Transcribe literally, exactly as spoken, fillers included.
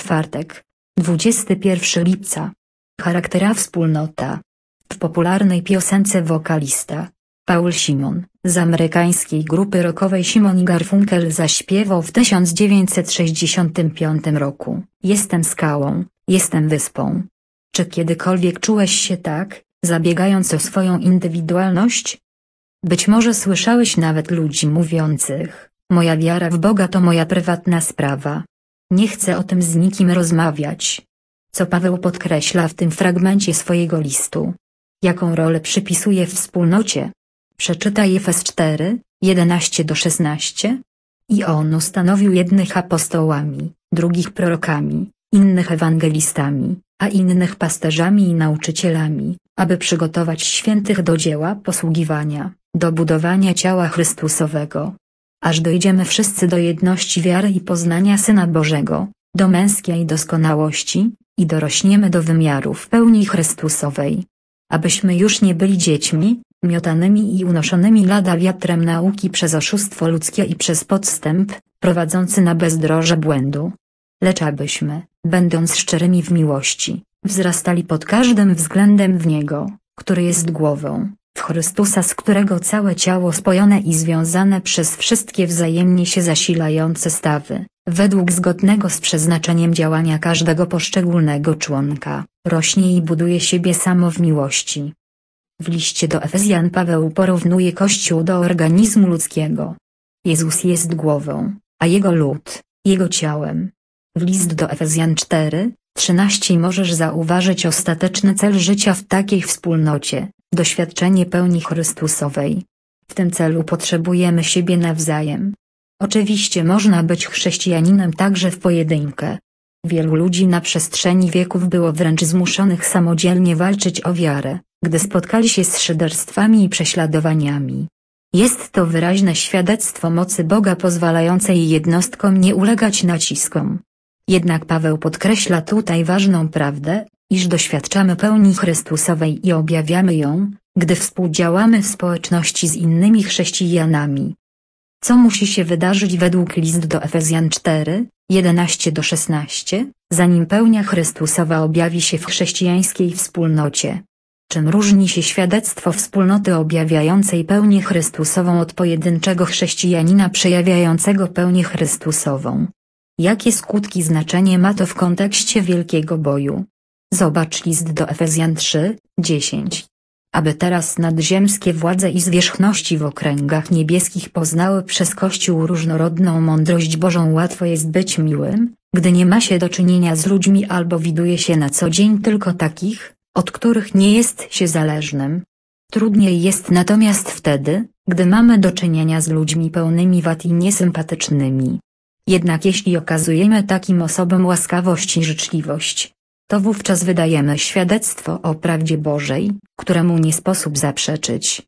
Czwartek, dwudziestego pierwszego lipca. Charaktera wspólnota. W popularnej piosence wokalista Paul Simon z amerykańskiej grupy rockowej Simon i Garfunkel zaśpiewał w tysiąc dziewięćset sześćdziesiątym piątym roku: Jestem skałą, jestem wyspą. Czy kiedykolwiek czułeś się tak, zabiegając o swoją indywidualność? Być może słyszałeś nawet ludzi mówiących: moja wiara w Boga to moja prywatna sprawa. Nie chcę o tym z nikim rozmawiać. Co Paweł podkreśla w tym fragmencie swojego listu? Jaką rolę przypisuje wspólnocie? Przeczytaj Efes cztery, jedenaście do szesnastu. I on ustanowił jednych apostołami, drugich prorokami, innych ewangelistami, a innych pasterzami i nauczycielami, aby przygotować świętych do dzieła posługiwania, do budowania ciała Chrystusowego. Aż dojdziemy wszyscy do jedności wiary i poznania Syna Bożego, do męskiej doskonałości, i dorośniemy do wymiarów pełni Chrystusowej. Abyśmy już nie byli dziećmi, miotanymi i unoszonymi lada wiatrem nauki przez oszustwo ludzkie i przez podstęp, prowadzący na bezdroże błędu. Lecz abyśmy, będąc szczerymi w miłości, wzrastali pod każdym względem w Niego, który jest głową, w Chrystusa, z którego całe ciało spojone i związane przez wszystkie wzajemnie się zasilające stawy, według zgodnego z przeznaczeniem działania każdego poszczególnego członka, rośnie i buduje siebie samo w miłości. W liście do Efezjan Paweł porównuje Kościół do organizmu ludzkiego. Jezus jest głową, a Jego lud, Jego ciałem. W list do Efezjan cztery, trzynaście możesz zauważyć ostateczny cel życia w takiej wspólnocie: doświadczenie pełni Chrystusowej. W tym celu potrzebujemy siebie nawzajem. Oczywiście można być chrześcijaninem także w pojedynkę. Wielu ludzi na przestrzeni wieków było wręcz zmuszonych samodzielnie walczyć o wiarę, gdy spotkali się z szyderstwami i prześladowaniami. Jest to wyraźne świadectwo mocy Boga pozwalającej jednostkom nie ulegać naciskom. Jednak Paweł podkreśla tutaj ważną prawdę, iż doświadczamy pełni Chrystusowej i objawiamy ją, gdy współdziałamy w społeczności z innymi chrześcijanami. Co musi się wydarzyć według list do Efezjan cztery, jedenaście do szesnastu, zanim pełnia Chrystusowa objawi się w chrześcijańskiej wspólnocie? Czym różni się świadectwo wspólnoty objawiającej pełnię Chrystusową od pojedynczego chrześcijanina przejawiającego pełnię Chrystusową? Jakie skutki znaczenie ma to w kontekście wielkiego boju? Zobacz list do Efezjan trzy, dziesięć. Aby teraz nadziemskie władze i zwierzchności w okręgach niebieskich poznały przez Kościół różnorodną mądrość Bożą. Łatwo jest być miłym, gdy nie ma się do czynienia z ludźmi albo widuje się na co dzień tylko takich, od których nie jest się zależnym. Trudniej jest natomiast wtedy, gdy mamy do czynienia z ludźmi pełnymi wad i niesympatycznymi. Jednak jeśli okazujemy takim osobom łaskawość i życzliwość, to wówczas wydajemy świadectwo o prawdzie Bożej, któremu nie sposób zaprzeczyć.